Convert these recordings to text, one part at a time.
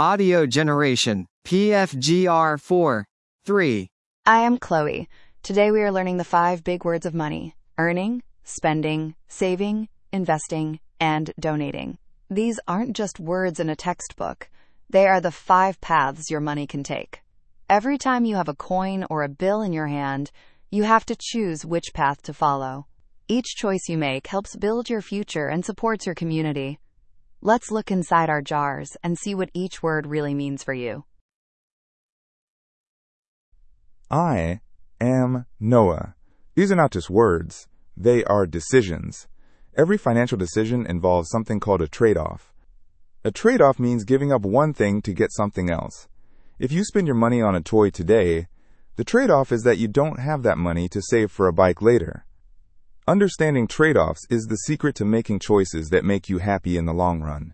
Audio generation, PFGR4. 3. I am Chloe. Today we are learning the 5 big words of money: earning, spending, saving, investing, and donating. These aren't just words in a textbook. They are the 5 paths your money can take. Every time you have a coin or a bill in your hand, you have to choose which path to follow. Each choice you make helps build your future and supports your community. Let's look inside our jars and see what each word really means for you. I am Noah. These are not just words. They are decisions. Every financial decision involves something called a trade-off. A trade-off means giving up one thing to get something else. If you spend your money on a toy today, the trade-off is that you don't have that money to save for a bike later. Understanding trade-offs is the secret to making choices that make you happy in the long run.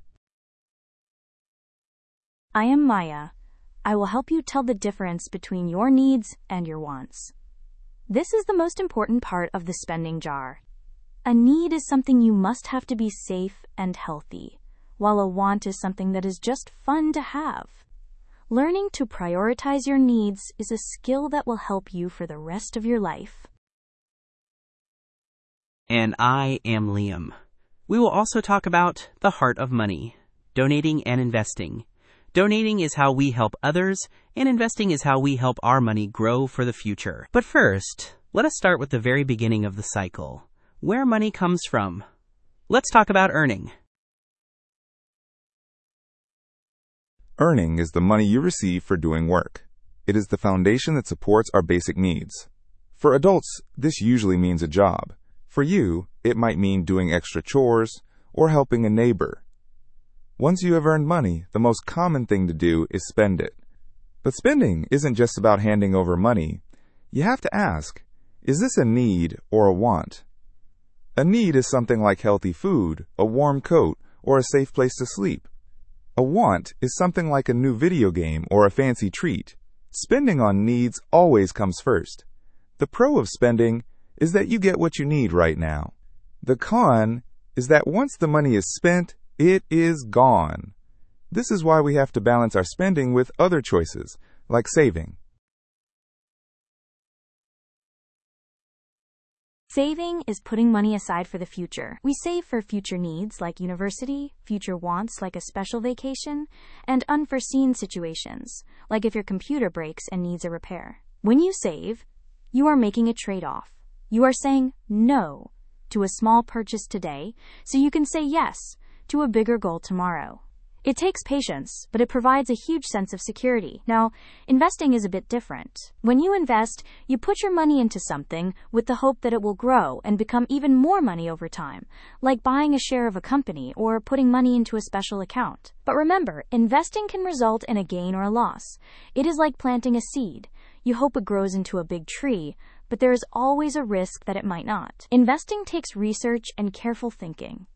I am Maya. I will help you tell the difference between your needs and your wants. This is the most important part of the spending jar. A need is something you must have to be safe and healthy, while a want is something that is just fun to have. Learning to prioritize your needs is a skill that will help you for the rest of your life. And I am Liam. We will also talk about the heart of money, donating and investing. Donating is how we help others, and investing is how we help our money grow for the future. But first, let us start with the very beginning of the cycle, where money comes from. Let's talk about earning. Earning is the money you receive for doing work. It is the foundation that supports our basic needs. For adults, this usually means a job. For you, it might mean doing extra chores or helping a neighbor. Once you have earned money, the most common thing to do is spend it. But spending isn't just about handing over money. You have to ask, is this a need or a want? A need is something like healthy food, a warm coat, or a safe place to sleep. A want is something like a new video game or a fancy treat. Spending on needs always comes first. The pro of spending is that you get what you need right now. The con is that once the money is spent, it is gone. This is why we have to balance our spending with other choices, like saving. Saving is putting money aside for the future. We save for future needs like university, future wants like a special vacation, and unforeseen situations, like if your computer breaks and needs a repair. When you save, you are making a trade-off. You are saying no to a small purchase today so you can say yes to a bigger goal tomorrow. It takes patience, but it provides a huge sense of security. Now, investing is a bit different. When you invest, you put your money into something with the hope that it will grow and become even more money over time, like buying a share of a company or putting money into a special account. But remember, investing can result in a gain or a loss. It is like planting a seed. You hope it grows into a big tree, but there is always a risk that it might not. Investing takes research and careful thinking.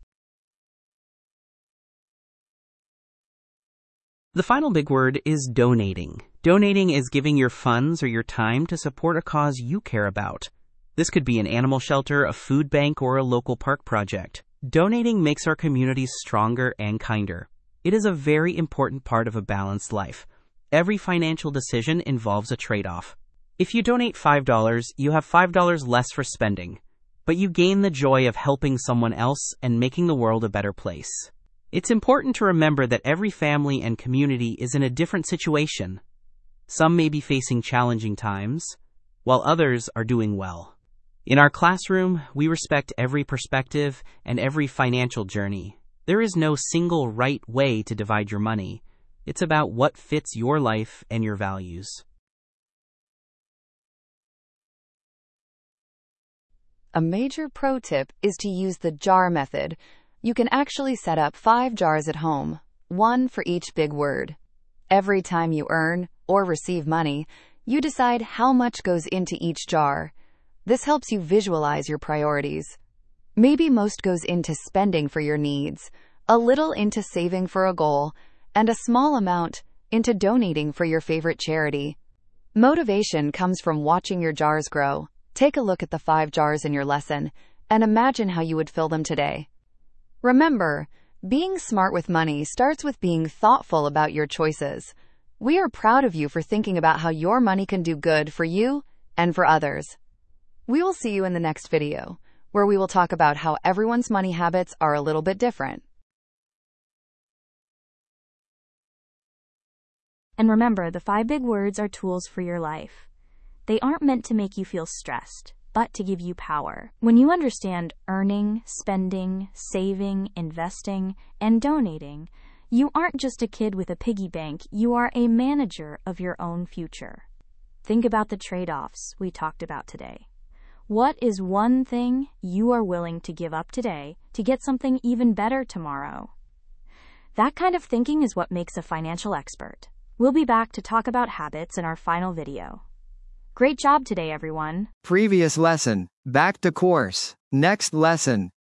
The final big word is donating. Donating is giving your funds or your time to support a cause you care about. This could be an animal shelter, a food bank, or a local park project. Donating makes our communities stronger and kinder. It is a very important part of a balanced life. Every financial decision involves a trade-off. If you donate $5, you have $5 less for spending, but you gain the joy of helping someone else and making the world a better place. It's important to remember that every family and community is in a different situation. Some may be facing challenging times, while others are doing well. In our classroom, we respect every perspective and every financial journey. There is no single right way to divide your money. It's about what fits your life and your values. A major pro tip is to use the jar method. You can actually set up 5 jars at home, one for each big word. Every time you earn or receive money, you decide how much goes into each jar. This helps you visualize your priorities. Maybe most goes into spending for your needs, a little into saving for a goal, and a small amount into donating for your favorite charity. Motivation comes from watching your jars grow. Take a look at the 5 jars in your lesson and imagine how you would fill them today. Remember, Being smart with money starts with being thoughtful about your choices. We are proud of you for thinking about how your money can do good for you and for others. We will see you in the next video, where we will talk about how everyone's money habits are a little bit different. And remember, the 5 big words are tools for your life. They aren't meant to make you feel stressed, but to give you power. When you understand earning, spending, saving, investing, and donating, you aren't just a kid with a piggy bank, you are a manager of your own future. Think about the trade-offs we talked about today. What is one thing you are willing to give up today to get something even better tomorrow? That kind of thinking is what makes a financial expert. We'll be back to talk about habits in our final video. Great job today, everyone. Previous lesson. Back to course. Next lesson.